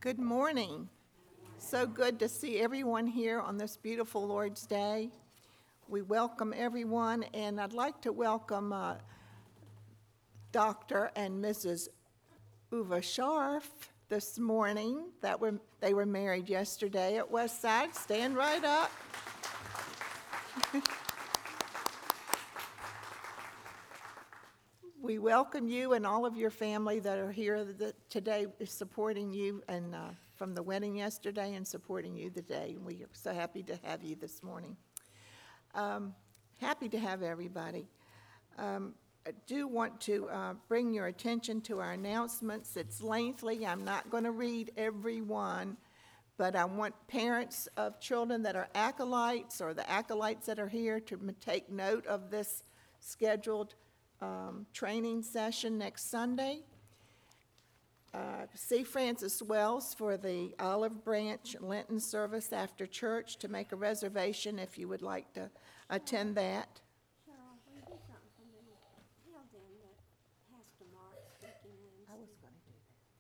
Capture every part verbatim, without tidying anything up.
Good morning. So good to see everyone here on this beautiful Lord's Day. We welcome everyone, and I'd like to welcome uh, Doctor and Missus Uva Scharf this morning. That were they were married yesterday at Westside. Stand right up. We welcome you and all of your family that are here that today supporting you and uh, from the wedding yesterday and supporting you today. We are so happy to have you this morning. Um, happy to have everybody. Um, I do want to uh, bring your attention to our announcements. It's lengthy. I'm not going to read every one, but I want parents of children that are acolytes or the acolytes that are here to m- take note of this scheduled Um, training session next Sunday. Uh, see Francis Wells for the Olive Branch Lenten service after church to make a reservation if you would like to attend that. Cheryl, will you do something for me? Tell them that Pastor Mark's speaking Wednesday. I was going to do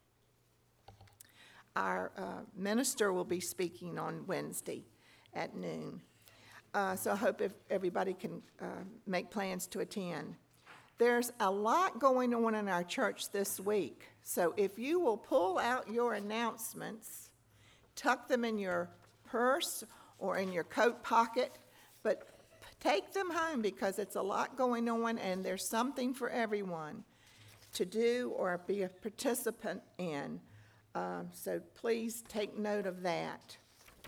that. Our uh, minister will be speaking on Wednesday at noon. Uh, so I hope if everybody can uh, make plans to attend. There's a lot going on in our church this week, so if you will pull out your announcements, tuck them in your purse or in your coat pocket, but take them home because it's a lot going on and there's something for everyone to do or be a participant in. Um, so please take note of that.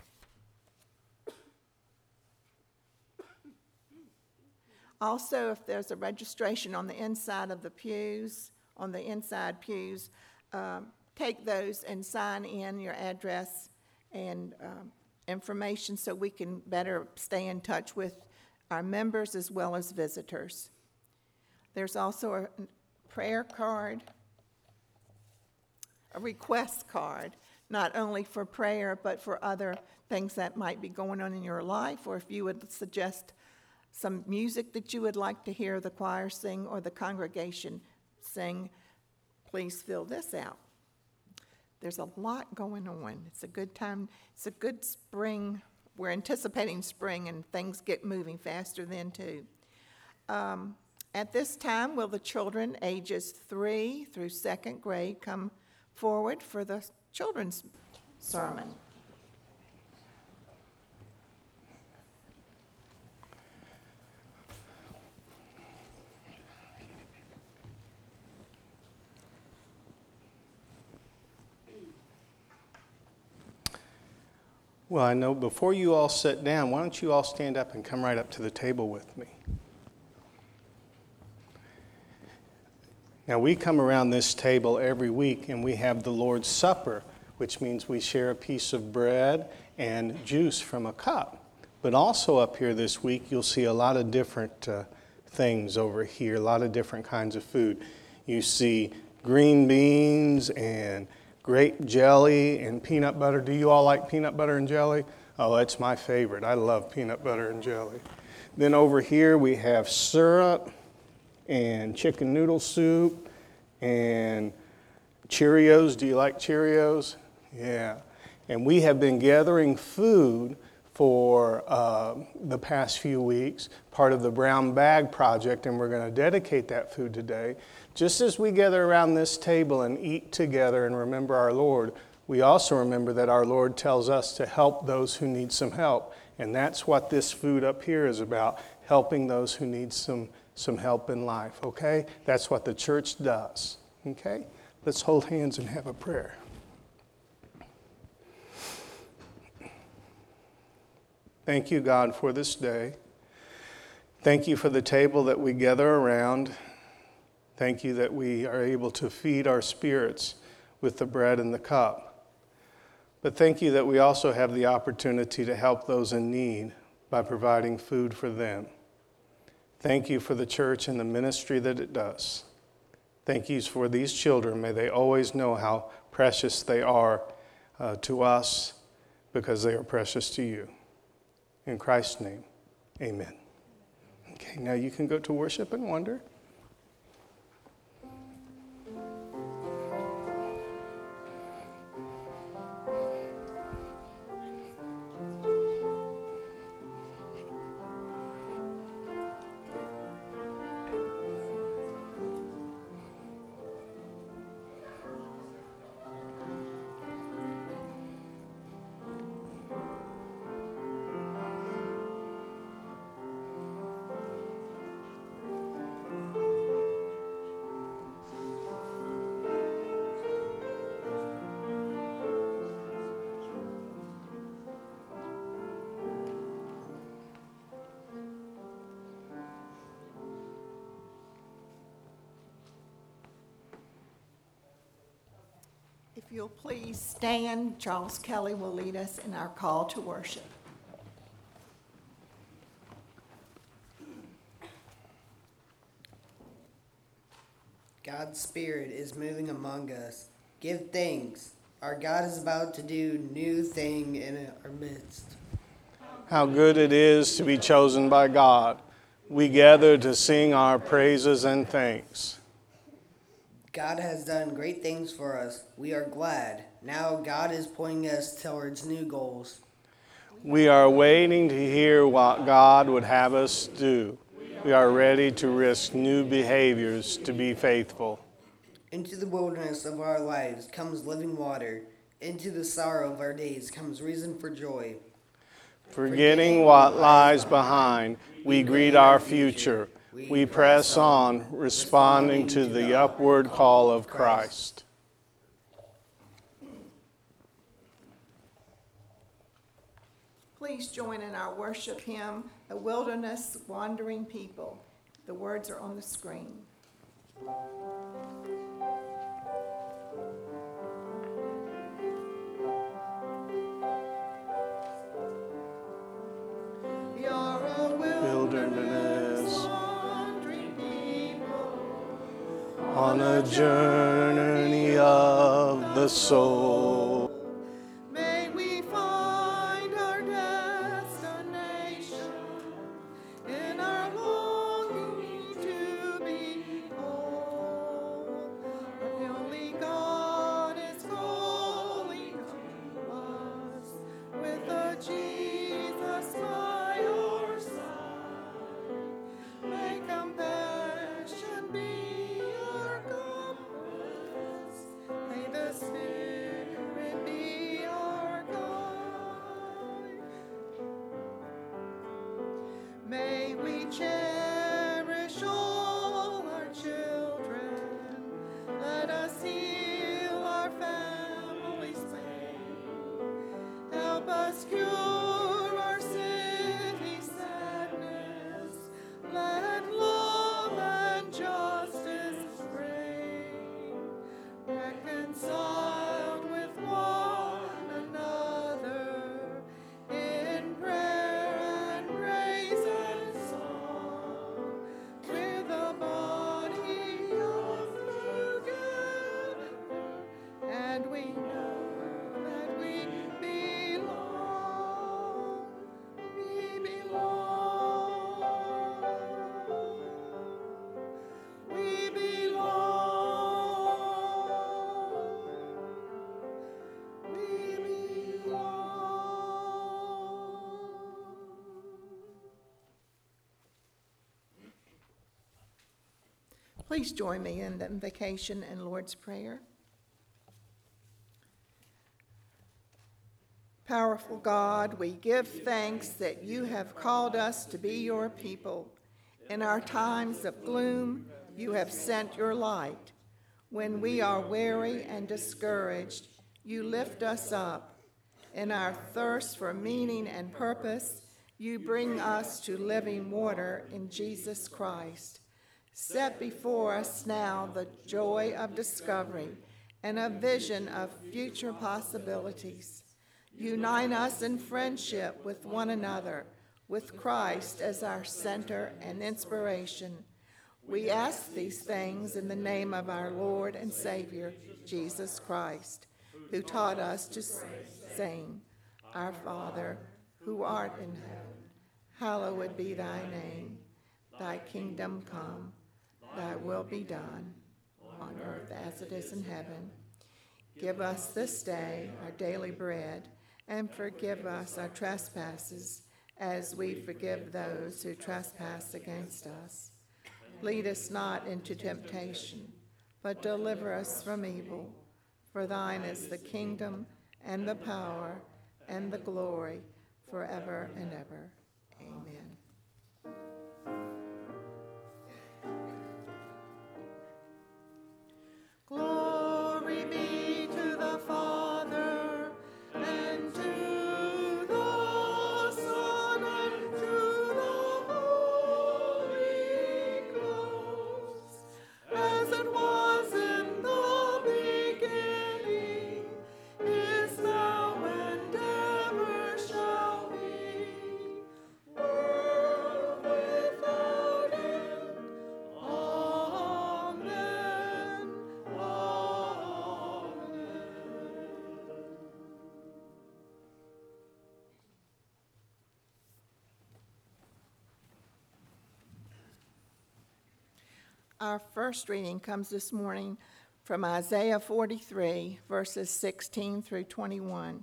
Also, if there's a registration on the inside of the pews, on the inside pews, um, take those and sign in your address and um, information so we can better stay in touch with our members as well as visitors. There's also a prayer card, a request card, not only for prayer but for other things that might be going on in your life, or if you would suggest some music that you would like to hear the choir sing or the congregation sing, please fill this out. There's a lot going on. It's a good time. It's a good spring. We're anticipating spring, and things get moving faster then, too. Um, at this time, will the children ages three through second grade come forward for the children's sermon? Well, I know before you all sit down, why don't you all stand up and come right up to the table with me? Now, we come around this table every week and we have the Lord's Supper, which means we share a piece of bread and juice from a cup. But also up here this week, you'll see a lot of different uh, things over here, a lot of different kinds of food. You see green beans and grape jelly and peanut butter. Do you all like peanut butter and jelly? Oh, that's my favorite. I love peanut butter and jelly. Then over here we have syrup and chicken noodle soup and Cheerios. Do you like Cheerios? Yeah. And we have been gathering food for uh, the past few weeks, part of the Brown Bag Project, and we're going to dedicate that food today. Just as we gather around this table and eat together and remember our Lord, we also remember that our Lord tells us to help those who need some help. And that's what this food up here is about, helping those who need some, some help in life, okay? That's what the church does, okay? Let's hold hands and have a prayer. Thank you, God, for this day. Thank you for the table that we gather around. Thank you that we are able to feed our spirits with the bread and the cup. But thank you that we also have the opportunity to help those in need by providing food for them. Thank you for the church and the ministry that it does. Thank you for these children. May they always know how precious they are uh, to us because they are precious to you. In Christ's name, amen. Okay, now you can go to worship and wonder. If you'll please stand, Charles Kelly will lead us in our call to worship. God's Spirit is moving among us. Give thanks. Our God is about to do new thing in our midst. How good it is to be chosen by God. We gather to sing our praises and thanks. God has done great things for us. We are glad. Now God is pointing us towards new goals. We are waiting to hear what God would have us do. We are ready to risk new behaviors to be faithful. Into the wilderness of our lives comes living water. Into the sorrow of our days comes reason for joy. Forgetting what lies behind, we greet our future. We press on, responding to the upward call of Christ. Please join in our worship hymn, The Wilderness Wandering People. The words are on the screen. You're a wilderness wandering people On a journey of the soul. May we find our destination in our longing to be whole. Only God is calling to us with a Jesus by our side. May compassion be our compass. May the Spirit be our guide. May we cherish all our children. Let us heal our families' pain. Help us cure our city sadness. Let love and justice reign. Reconciled with one another in prayer and praise and song, with a body of together, and we know that we belong, we belong, we belong, we belong. Please join me in the invocation and Lord's Prayer. Powerful God, we give thanks that you have called us to be your people. In our times of gloom, you have sent your light. When we are weary and discouraged, you lift us up. In our thirst for meaning and purpose, you bring us to living water in Jesus Christ. Set before us now the joy of discovery and a vision of future possibilities. Unite us in friendship with one another, with Christ as our center and inspiration. We ask these things in the name of our Lord and Savior, Jesus Christ, who taught us to sing, Our Father, who art in heaven, hallowed be thy name. Thy kingdom come, thy will be done, on earth as it is in heaven. Give us this day our daily bread, and forgive us our trespasses, as we forgive those who trespass against us. Lead us not into temptation, but deliver us from evil. For thine is the kingdom, and the power, and the glory, forever and ever. Amen. Glory be to the Father, and to the Son, and to the Holy Ghost, as it was in the beginning, Our first reading comes this morning from Isaiah forty-three, verses sixteen through twenty-one.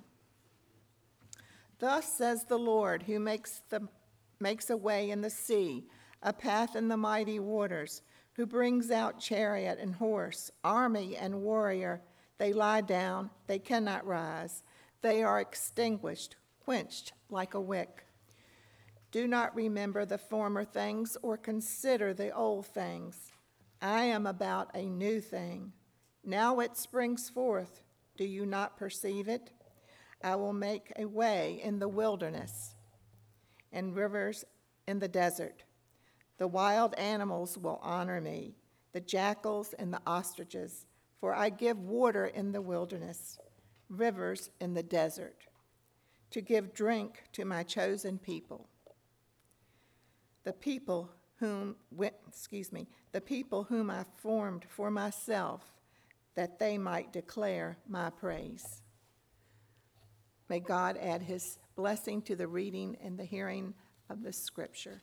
Thus says the Lord, who makes, the, makes a way in the sea, a path in the mighty waters, who brings out chariot and horse, army and warrior. They lie down, they cannot rise. They are extinguished, quenched like a wick. Do not remember the former things or consider the old things. I am about a new thing. Now it springs forth. Do you not perceive it? I will make a way in the wilderness and rivers in the desert. The wild animals will honor me, the jackals and the ostriches, for I give water in the wilderness, rivers in the desert, to give drink to my chosen people. The people whom, excuse me, the people whom I formed for myself, that they might declare my praise. May God add his blessing to the reading and the hearing of the scripture.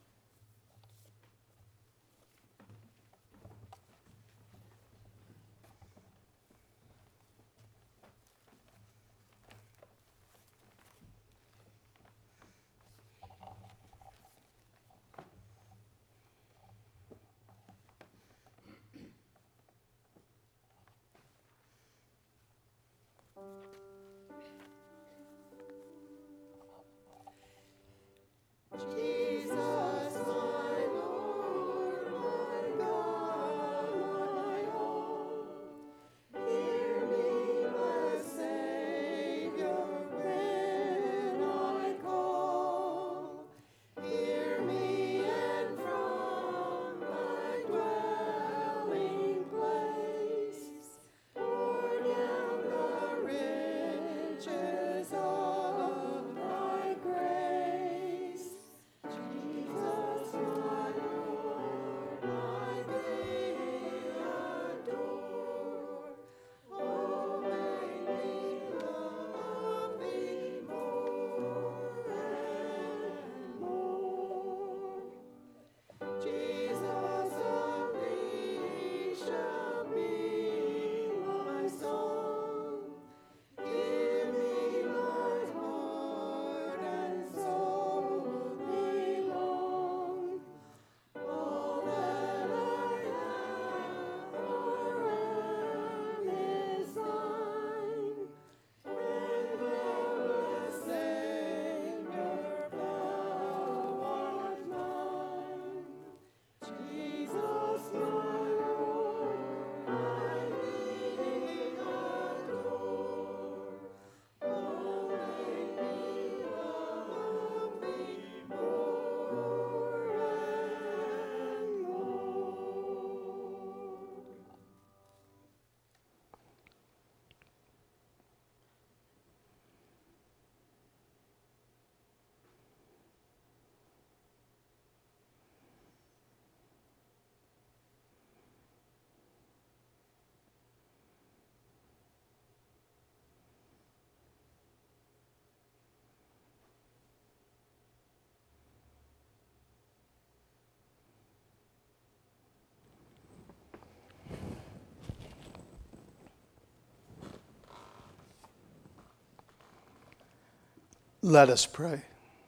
Let us pray.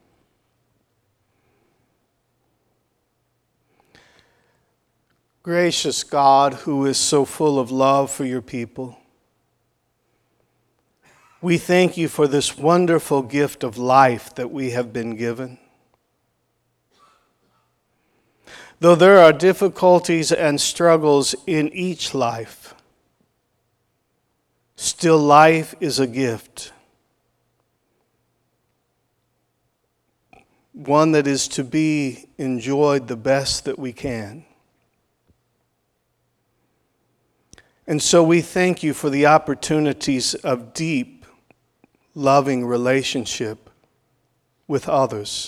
Gracious God, who is so full of love for your people, we thank you for this wonderful gift of life that we have been given. Though there are difficulties and struggles in each life, still life is a gift. One that is to be enjoyed the best that we can. And so we thank you for the opportunities of deep, loving relationship with others.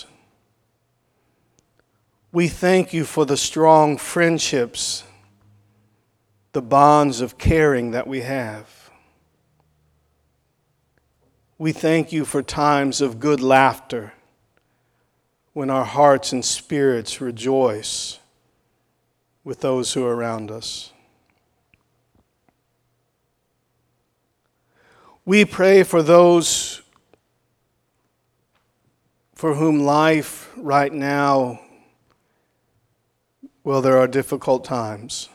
We thank you for the strong friendships, the bonds of caring that we have. We thank you for times of good laughter, when our hearts and spirits rejoice with those who are around us. We pray for those for whom life right now, well, there are difficult times.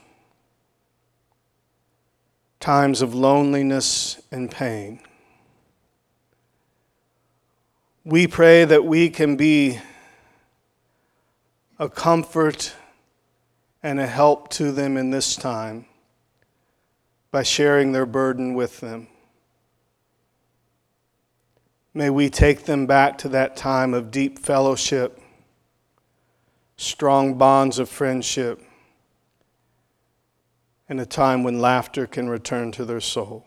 Times of loneliness and pain. We pray that we can be a comfort and a help to them in this time by sharing their burden with them. May we take them back to that time of deep fellowship, strong bonds of friendship, and a time when laughter can return to their soul.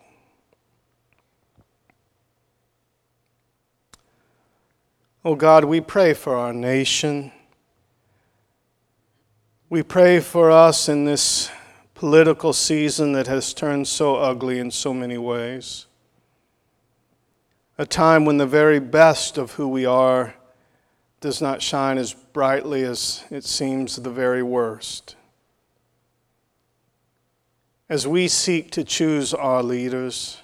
Oh God, we pray for our nation. We pray for us in this political season that has turned so ugly in so many ways. A time when the very best of who we are does not shine as brightly as it seems the very worst. As we seek to choose our leaders,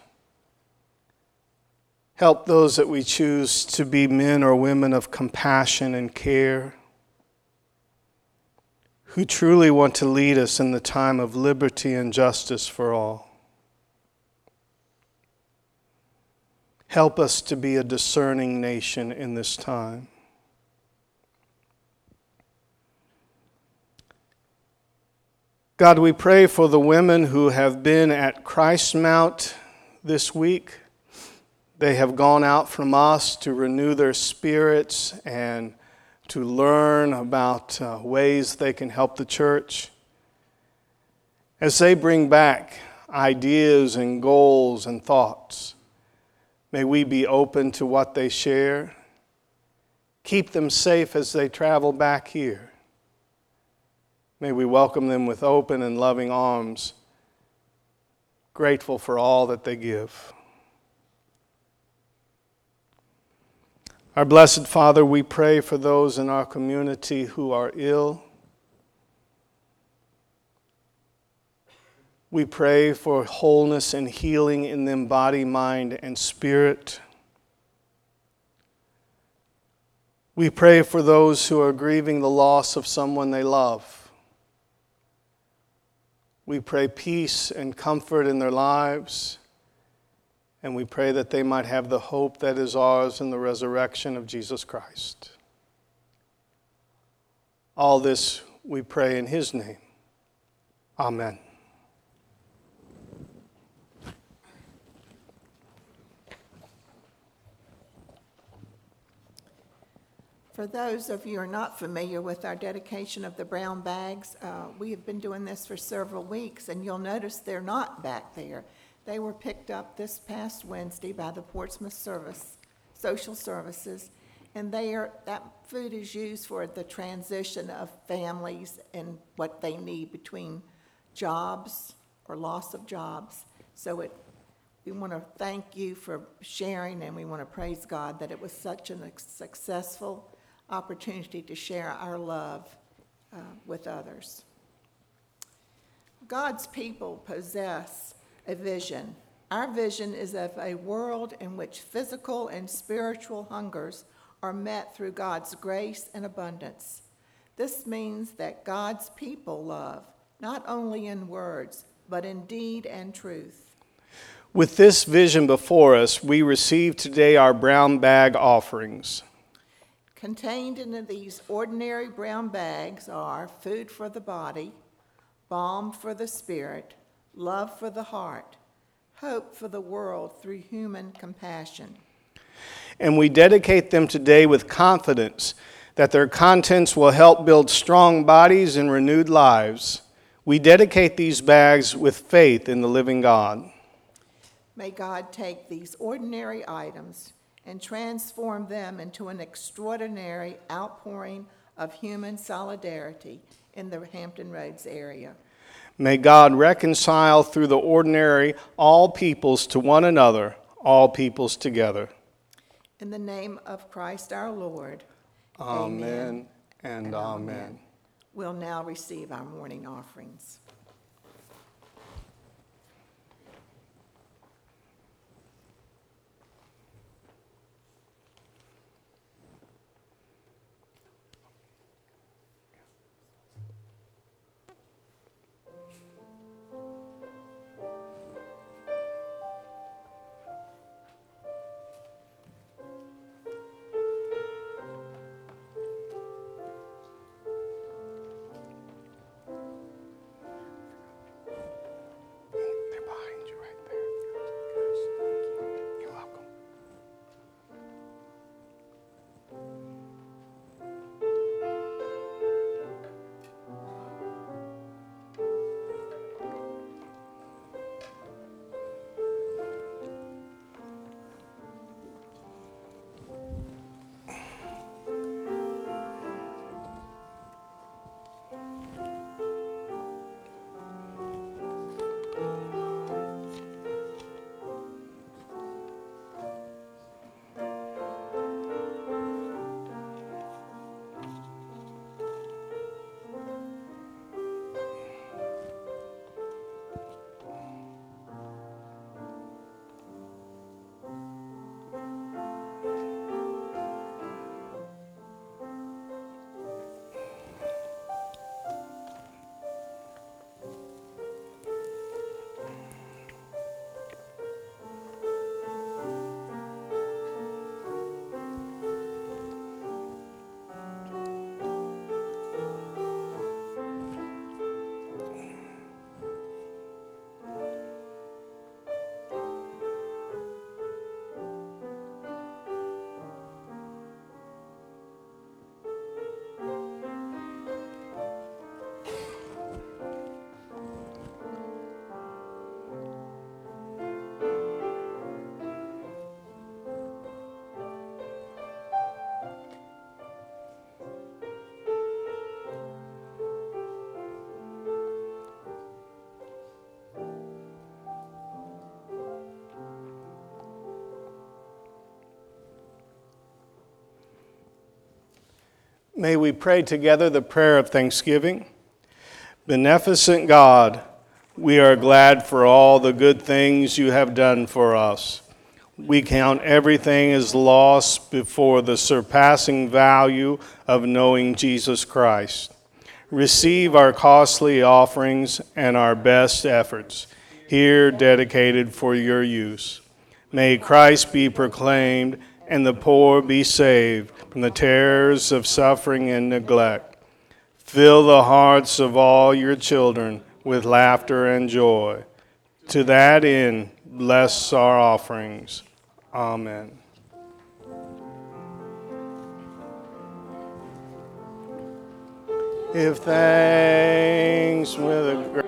help those that we choose to be men or women of compassion and care, who truly want to lead us in the time of liberty and justice for all. Help us to be a discerning nation in this time. God, we pray for the women who have been at Christ Mount this week. They have gone out from us to renew their spirits and to learn about uh, ways they can help the church. As they bring back ideas and goals and thoughts, may we be open to what they share. Keep them safe as they travel back here. May we welcome them with open and loving arms, grateful for all that they give. Our blessed Father, we pray for those in our community who are ill. We pray for wholeness and healing in them, body, mind, and spirit. We pray for those who are grieving the loss of someone they love. We pray peace and comfort in their lives, and we pray that they might have the hope that is ours in the resurrection of Jesus Christ. All this we pray in His name. Amen. For those of you who are not familiar with our dedication of the brown bags, uh, we have been doing this for several weeks, and you'll notice they're not back there. They were picked up this past Wednesday by the Portsmouth Service, Social Services, and they are, that food is used for the transition of families and what they need between jobs or loss of jobs. So it, we want to thank you for sharing, and we want to praise God that it was such a successful opportunity to share our love uh, with others. God's people possess a vision. Our vision is of a world in which physical and spiritual hungers are met through God's grace and abundance. This means that God's people love, not only in words, but in deed and truth. With this vision before us, we receive today our brown bag offerings. Contained in these ordinary brown bags are food for the body, balm for the spirit, love for the heart, hope for the world through human compassion. And we dedicate them today with confidence that their contents will help build strong bodies and renewed lives. We dedicate these bags with faith in the living God. May God take these ordinary items and transform them into an extraordinary outpouring of human solidarity in the Hampton Roads area. May God reconcile through the ordinary all peoples to one another, all peoples together. In the name of Christ our Lord. Amen, amen and amen. amen. We'll now receive our morning offerings. They're behind you right there. You're welcome. May we pray together the prayer of thanksgiving. Beneficent God, we are glad for all the good things you have done for us. We count everything as loss before the surpassing value of knowing Jesus Christ. Receive our costly offerings and our best efforts, here dedicated for your use. May Christ be proclaimed and the poor be saved from the terrors of suffering and neglect. Fill the hearts of all your children with laughter and joy. To that end, bless our offerings. Amen. Give thanks with a great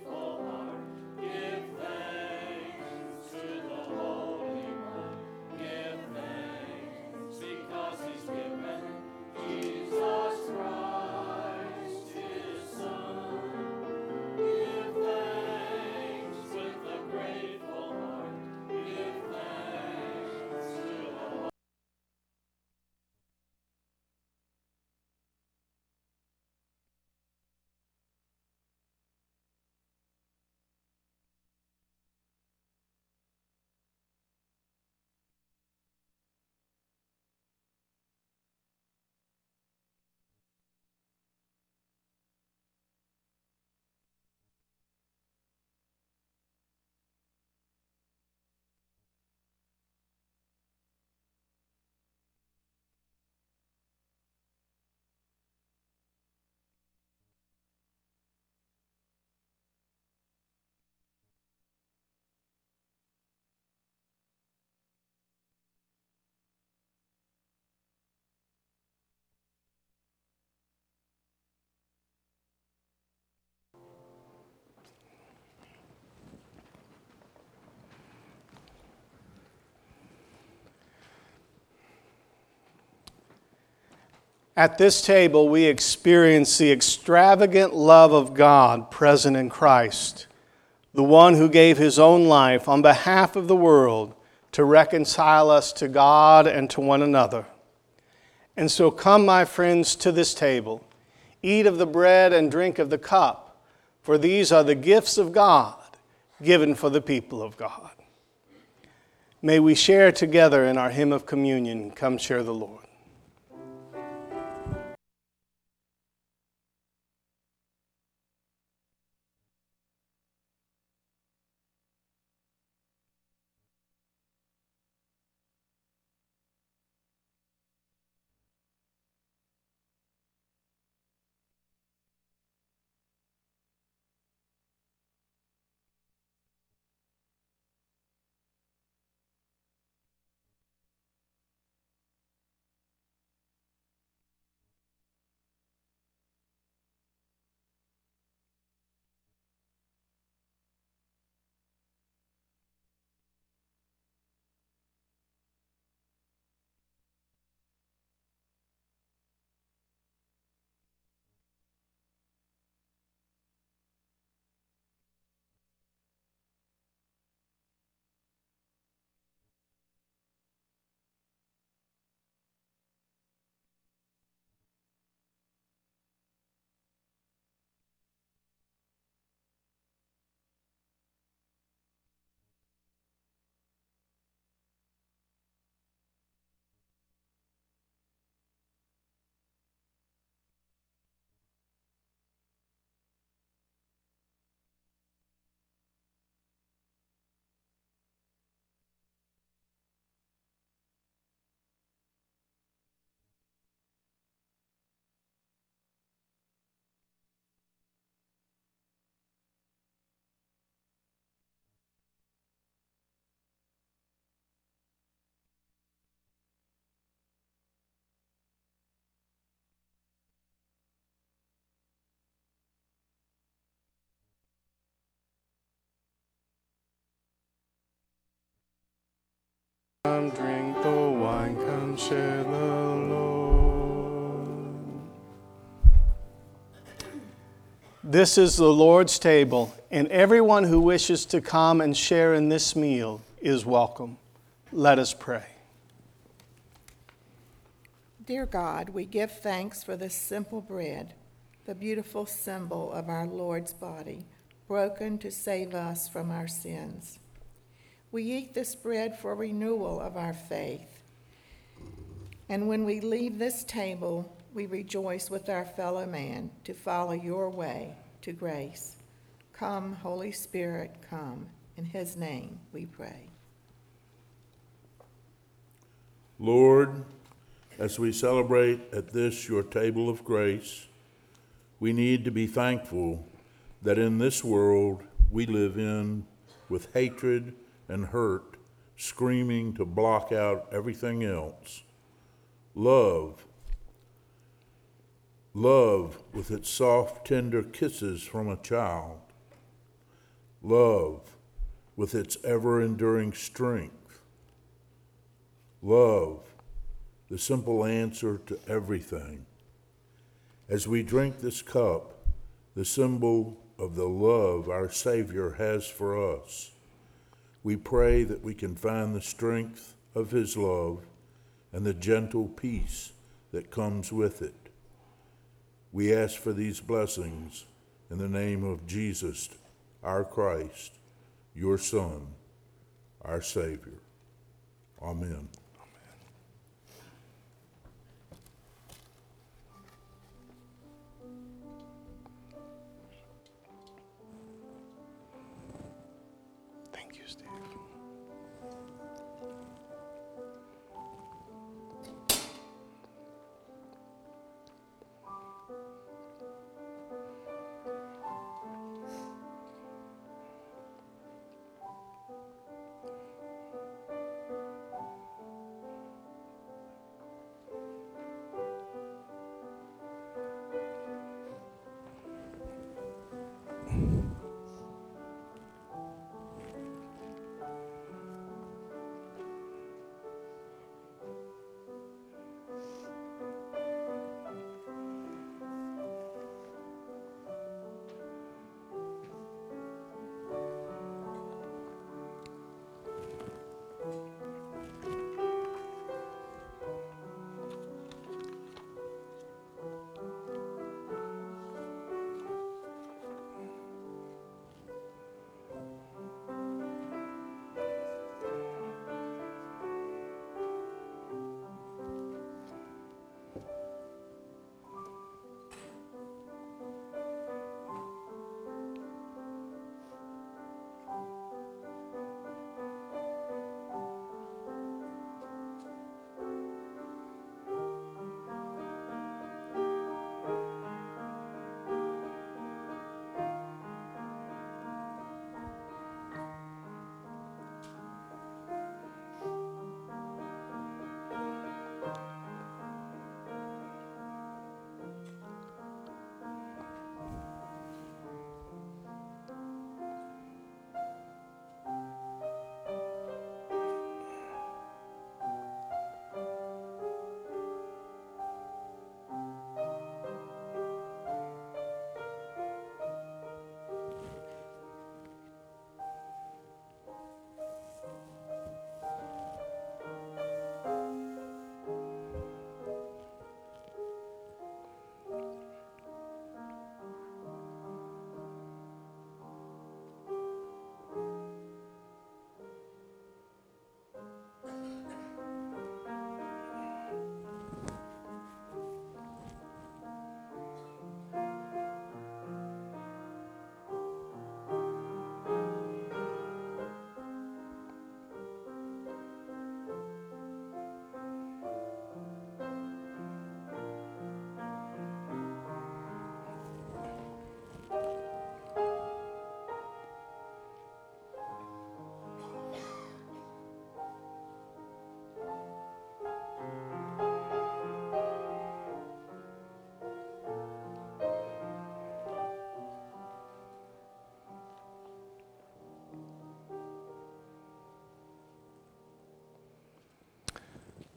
At this table, we experience the extravagant love of God present in Christ, the one who gave his own life on behalf of the world to reconcile us to God and to one another. And so come, my friends, to this table, Eat of the bread and drink of the cup, for these are the gifts of God given for the people of God. May we share together in our hymn of communion, Come Share the Lord. Come drink the wine, come share the Lord. This is the Lord's table, and everyone who wishes to come and share in this meal is welcome. Let us pray. Dear God, we give thanks for this simple bread, the beautiful symbol of our Lord's body, broken to save us from our sins. We eat this bread for renewal of our faith. And when we leave this table, we rejoice with our fellow man to follow your way to grace. Come, Holy Spirit, come. In his name we pray. Lord, as we celebrate at this your table of grace, we need to be thankful that in this world we live in with hatred and hurt screaming to block out everything else. Love, love with its soft, tender kisses from a child. Love with its ever-enduring strength. Love, the simple answer to everything. As we drink this cup, the symbol of the love our Savior has for us, we pray that we can find the strength of his love and the gentle peace that comes with it. We ask for these blessings in the name of Jesus, our Christ, your Son, our Savior. Amen. Thank you, Steve.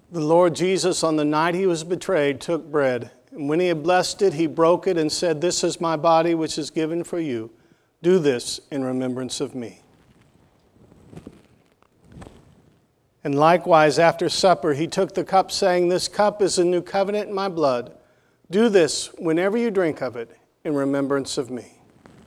The Lord Jesus, on the night he was betrayed, took bread. And when he had blessed it, he broke it and said, "This is my body which is given for you. Do this in remembrance of me." And likewise, after supper, he took the cup, saying, "This cup is a new covenant in my blood. Do this whenever you drink of it in remembrance of me."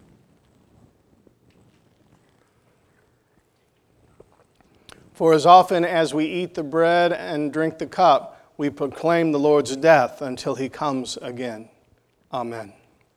For as often as we eat the bread and drink the cup, we proclaim the Lord's death until he comes again. Amen.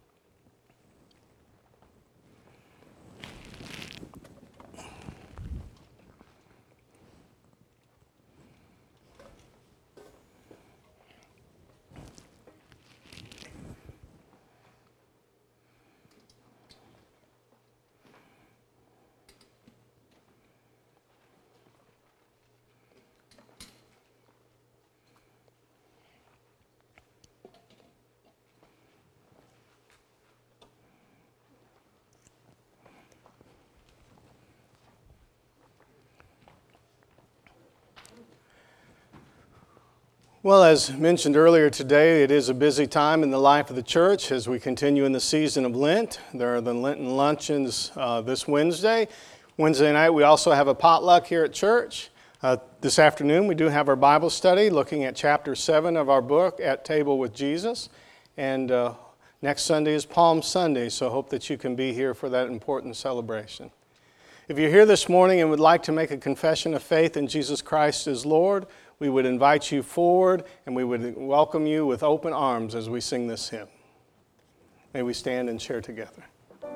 Well, as mentioned earlier today, it is a busy time in the life of the church as we continue in the season of Lent. There are the Lenten luncheons uh, this Wednesday. Wednesday night, we also have a potluck here at church. Uh, this afternoon, we do have our Bible study looking at chapter seven of our book, At Table with Jesus. And uh, next Sunday is Palm Sunday, so I hope that you can be here for that important celebration. If you're here this morning and would like to make a confession of faith in Jesus Christ as Lord, we would invite you forward and we would welcome you with open arms as we sing this hymn. May we stand and share together.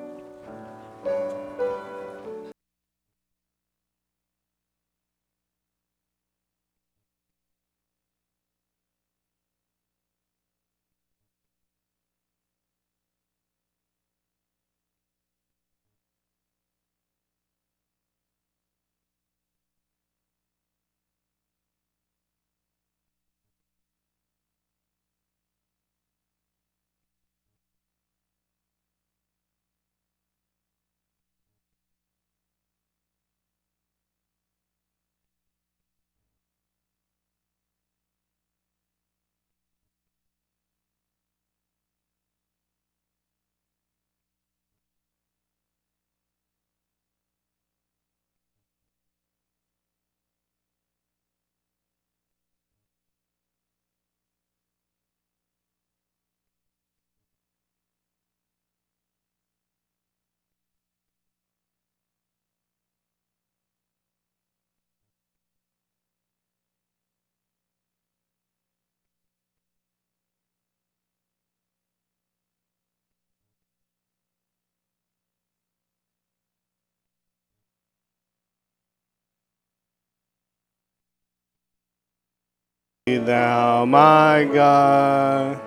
Thou, my God,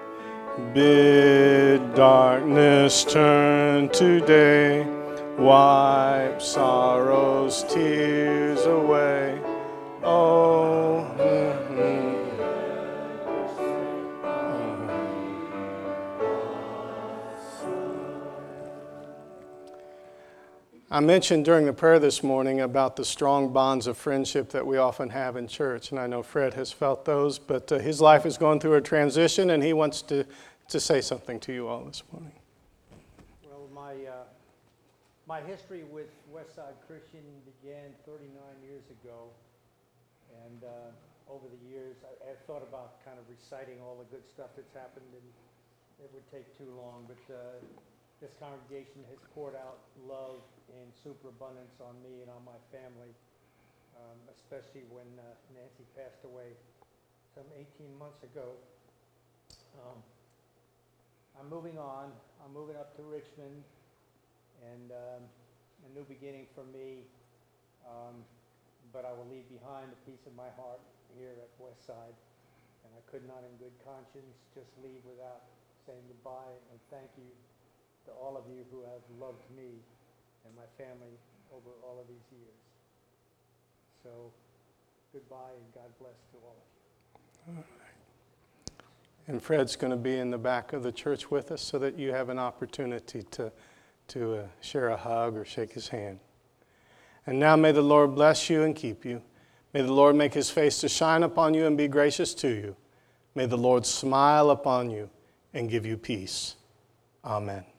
bid darkness turn to day, wipe sorrow's tears away. Oh, mm-hmm. I mentioned during the prayer this morning about the strong bonds of friendship that we often have in church, and I know Fred has felt those, but uh, his life is going through a transition, and he wants to, to say something to you all this morning. Well, my, uh, my history with Westside Christian began thirty-nine years ago, and uh, over the years, I, I've thought about kind of reciting all the good stuff that's happened, and it would take too long, but uh, this congregation has poured out love in superabundance on me and on my family, um, especially when uh, Nancy passed away some eighteen months ago. Um, I'm moving on. I'm moving up to Richmond, and um, a new beginning for me, um, but I will leave behind a piece of my heart here at Westside, and I could not in good conscience just leave without saying goodbye and thank you to all of you who have loved me and my family over all of these years. So, goodbye and God bless to all of you. All right. And Fred's going to be in the back of the church with us so that you have an opportunity to, to uh, share a hug or shake his hand. And now may the Lord bless you and keep you. May the Lord make his face to shine upon you and be gracious to you. May the Lord smile upon you and give you peace. Amen.